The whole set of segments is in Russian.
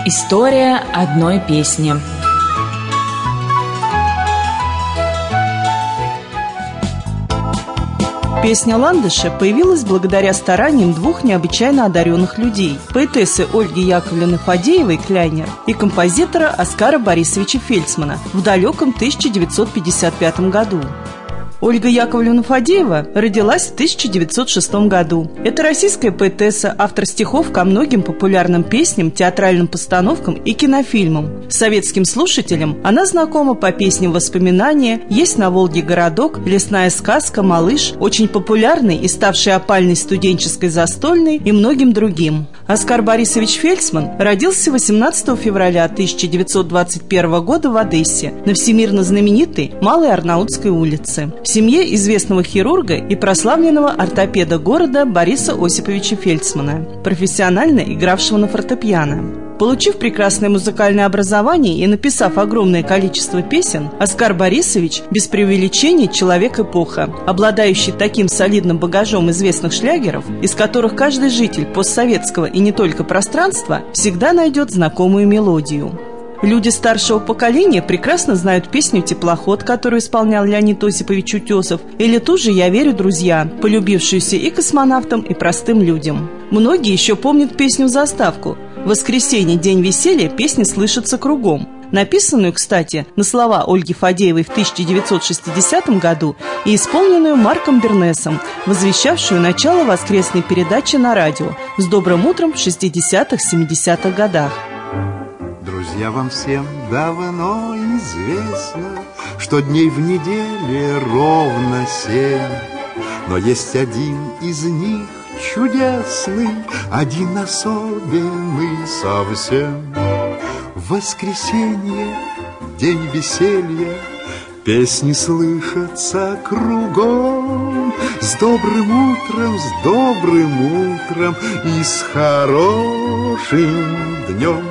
История одной песни. Песня «Ландыши» появилась благодаря стараниям двух необычайно одаренных людей – поэтессы Ольги Яковлевны Фадеевой Кляйнер и композитора Оскара Борисовича Фельдсмана в далеком 1955 году. Ольга Яковлевна Фадеева родилась в 1906 году. Это российская поэтесса, автор стихов ко многим популярным песням, театральным постановкам и кинофильмам. Советским слушателям она знакома по песням «Воспоминания», «Есть на Волге городок», «Лесная сказка», «Малыш», очень популярной и ставшей опальной студенческой застольной и многим другим. Оскар Борисович Фельдсман родился 18 февраля 1921 года в Одессе на всемирно знаменитой Малой Арнаутской улице, в семье известного хирурга и прославленного ортопеда города Бориса Осиповича Фельдсмана, профессионально игравшего на фортепиано. Получив прекрасное музыкальное образование и написав огромное количество песен, Оскар Борисович, без преувеличения, человек-эпоха, обладающий таким солидным багажом известных шлягеров, из которых каждый житель постсоветского и не только пространства всегда найдет знакомую мелодию. Люди старшего поколения прекрасно знают песню «Теплоход», которую исполнял Леонид Осипович Утесов, или ту же «Я верю, друзья», полюбившуюся и космонавтам, и простым людям. Многие еще помнят песню «Заставку». В воскресенье, день веселья, песня слышится кругом. Написанную, кстати, на слова Ольги Фадеевой в 1960 году и исполненную Марком Бернесом, возвещавшую начало воскресной передачи на радио «С добрым утром» в 60-70-х годах. Друзья, вам всем давно известно, что дней в неделе ровно 7, но есть один из них чудесный, один особенный совсем. В воскресенье, день веселья, песни слышатся кругом. С добрым утром и с хорошим днем.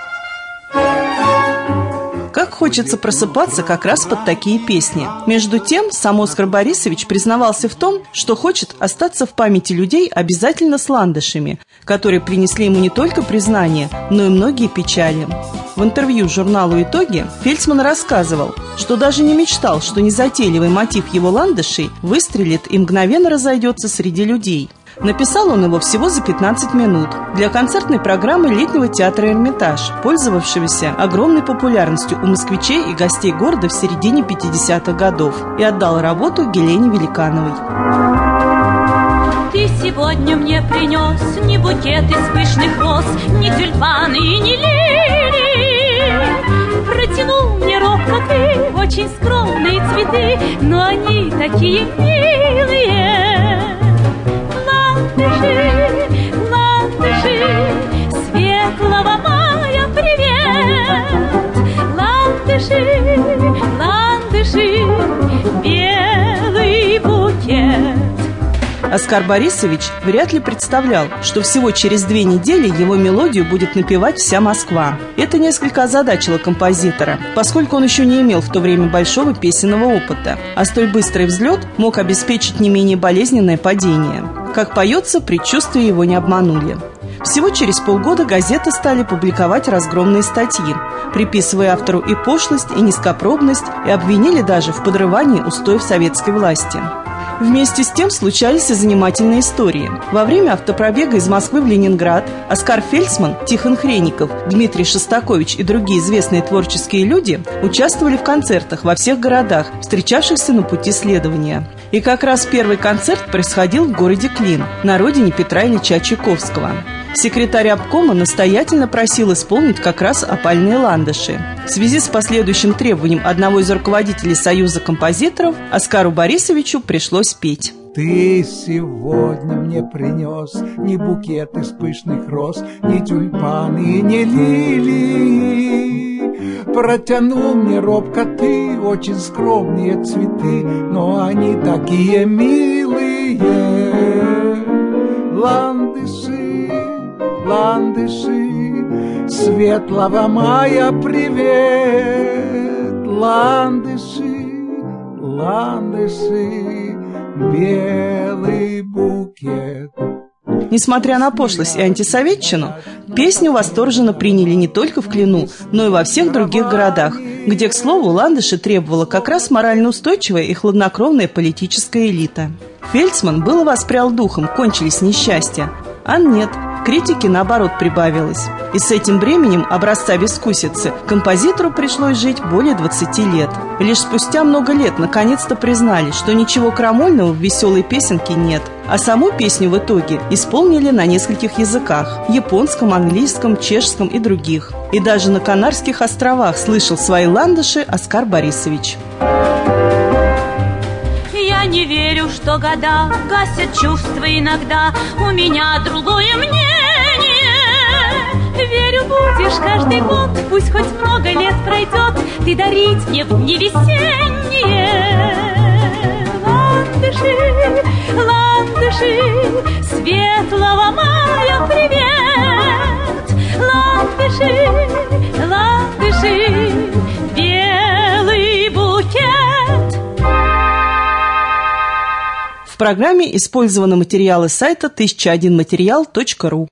Как хочется просыпаться как раз под такие песни. Между тем, сам Оскар Борисович признавался в том, что хочет остаться в памяти людей обязательно с ландышами, которые принесли ему не только признание, но и многие печали. В интервью журналу «Итоги» Фельдсман рассказывал, что даже не мечтал, что незатейливый мотив его ландышей выстрелит и мгновенно разойдется среди людей. Написал он его всего за 15 минут для концертной программы летнего театра «Эрмитаж», пользовавшегося огромной популярностью у москвичей и гостей города в середине 50-х годов, и отдал работу Гелене Великановой. Ты сегодня мне принес не букет из пышных роз, не тюльпаны и не лилии. Протянул мне робко ты очень скромные цветы, но они такие милые. Ландыши, светлого мая привет. Ландыши, белый букет. Оскар Борисович вряд ли представлял, что всего через 2 недели его мелодию будет напевать вся Москва. Это несколько озадачило композитора, поскольку он еще не имел в то время большого песенного опыта, а столь быстрый взлет мог обеспечить не менее болезненное падение. Как поется, предчувствия его не обманули. Всего через полгода газеты стали публиковать разгромные статьи, приписывая автору и пошлость, и низкопробность, и обвинили даже в подрывании устоев советской власти. Вместе с тем случались и занимательные истории. Во время автопробега из Москвы в Ленинград Оскар Фельдсман, Тихон Хренников, Дмитрий Шостакович и другие известные творческие люди участвовали в концертах во всех городах, встречавшихся на пути следования. И как раз первый концерт происходил в городе Клин, на родине Петра Ильича Чайковского. Секретарь обкома настоятельно просил исполнить как раз опальные ландыши. В связи с последующим требованием одного из руководителей Союза композиторов Оскару Борисовичу пришлось петь. Ты сегодня мне принес не букет из пышных роз, не тюльпаны, не лилии. Протянул мне робко ты очень скромные цветы, но они такие милые. Ландыши, светлого мая привет. Ландыши, белый букет. Несмотря на пошлость и антисоветчину, песню восторженно приняли не только в Клину, но и во всех других городах, где, к слову, ландыши требовала как раз морально устойчивая и хладнокровная политическая элита. Фельдсман было воспрял духом, кончились несчастья. А нет, критики наоборот прибавилось. И с этим бременем образца бескусицы композитору пришлось жить более 20 лет. Лишь спустя много лет наконец-то признали, что ничего крамольного в веселой песенке нет. А саму песню в итоге исполнили на нескольких языках – японском, английском, чешском и других. И даже на Канарских островах слышал свои ландыши Оскар Борисович. Я не верю, что года гасят чувства иногда. У меня другое мнение. Верю, будешь каждый год, пусть хоть много лет пройдет, ты дарить мне в дни весенние. Ландыши, ландыши, светлого мая привет. Ландыши, ландыши, белый букет. В программе использованы материалы сайта 1001material.ru.